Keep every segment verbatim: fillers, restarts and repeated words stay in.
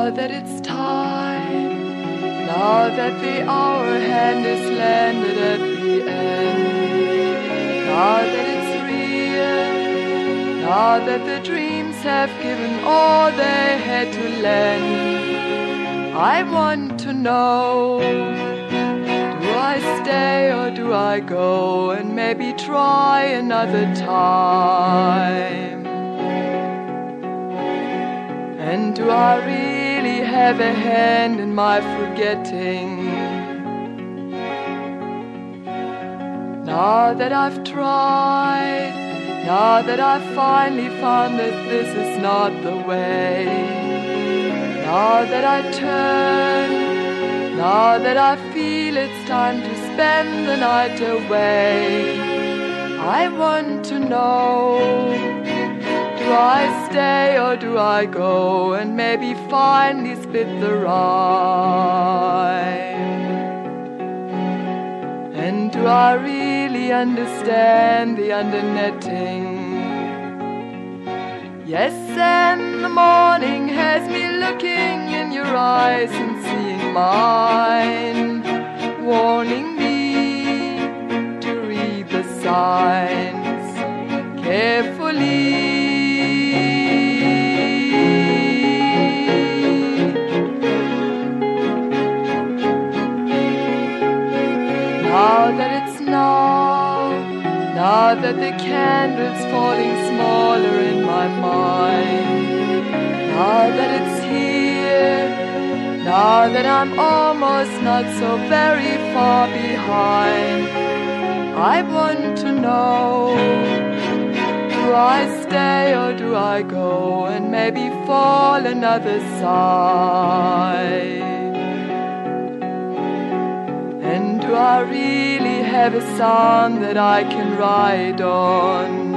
Now that it's time, now that the hour hand has landed at the end, now that it's real, now that the dreams have given all they had to lend, I want to know, do I stay or do I go and maybe try another time? And do I really have a hand in my forgetting? Now that I've tried, now that I've finally found that this is not the way, now that I turn, now that I feel it's time to spend the night away, I want to know, do I stay or do I go and maybe finally split the rhyme? And do I really understand the undernetting? Yes, and the morning has me looking in your eyes and seeing mine, warning me to read the signs carefully. Now that it's now, now that the candle's falling smaller in my mind, now that it's here, now that I'm almost not so very far behind, I want to know, do I stay or do I go and maybe fall another side? And do I really have a sound that I can ride on?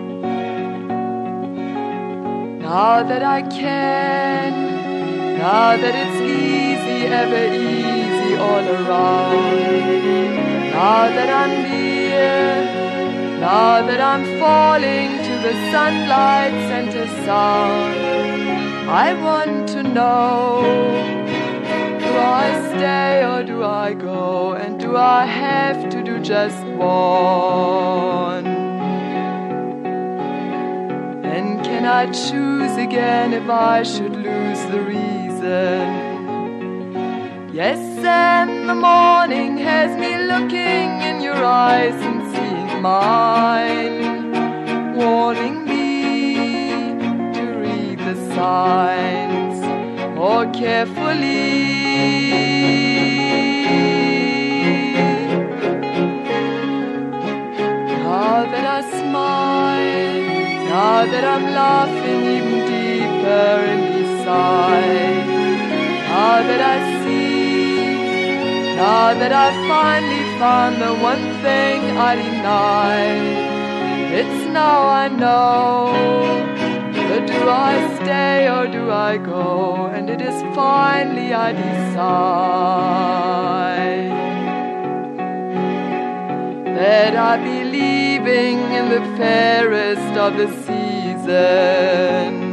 Now that I can, now that it's easy, ever easy all around, now that I'm near, now that I'm falling to the sunlight's center sound, I want to know, do I stay or do I go? And do I have to do just one? And can I choose again if I should lose the reason? Yes, and the morning has me looking in your eyes and seeing mine, warning me to read the signs more carefully. Now that I smile, now that I'm laughing even deeper inside, now that I see, now that I finally found the one thing I denied, it's now I know, but do I stay or do I go? And it is finally I decide that I be leaving in the fairest of the seasons.